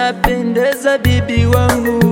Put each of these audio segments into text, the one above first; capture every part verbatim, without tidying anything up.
unapendeza bibi wangu,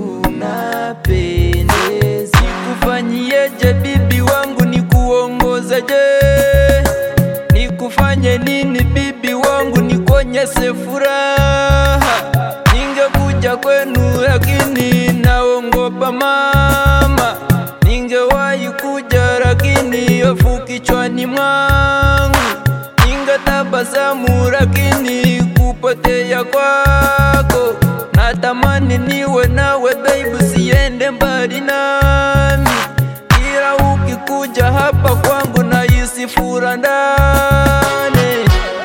unapendeza. Nikufanyieje bibi wangu, nikuongozeje, nikufanye nini bibi wangu, nikonyeshe furaha. Ningekuja kwenu lakini naongopa mama, ningewahi kuja lakini hofu kichwani mwangu. Ningetabasamu lakini kupotea kwako, natamani niwe nawe baby, usiende mbali nami. Kila ukikuja hapa kwangu nahisi furaha ndani.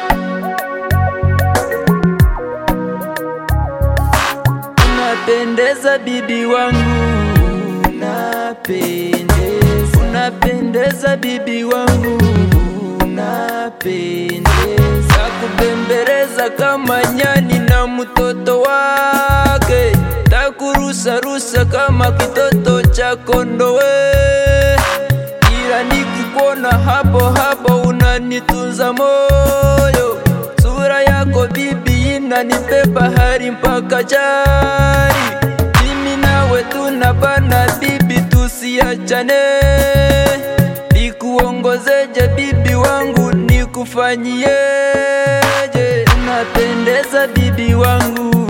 Unapendeza bibi wangu, unapendeza. Unapendeza bibi wangu, unapendeza. Takubembeleza kama nyani na mtoto wake, takurusa rusa kama kitoto cha kondowe. Kila nikikuona hapo hapo unanitunza moyo, sura yako bibi inanibeba hadi mpaka chari. Mimi nawe tunabana bibi, tusiachane. Nikuongozeje bibi wangu, nikufanyieje? Unapendeza bibi wangu,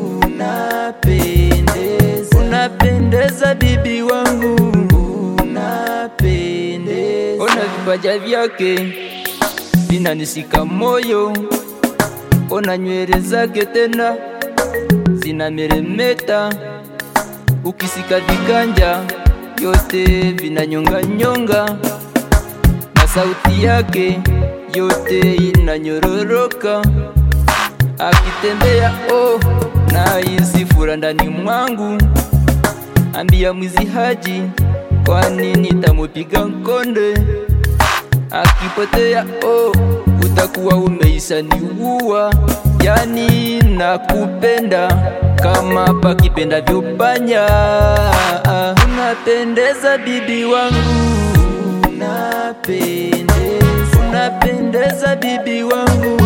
unapendeza. Unapendeza bibi wangu, unapendeza. Ona vipaja vyake vinanisika moyo, ona nywele zake tena zinameremeta, ukisika viganja yote vinanyonga nyonga, na sauti yake yote inanyororoka. Akitembea oh, nahisi furaha ndani mwangu. Ambia mwizi Haji kwani nitamupiga nkonde. Akipotea oh, utakuwa umeisha niua. Yani nakupenda kama pakipenda vyopanya. Unapendeza bibi wangu, unapendeza. Unapendeza bibi wangu,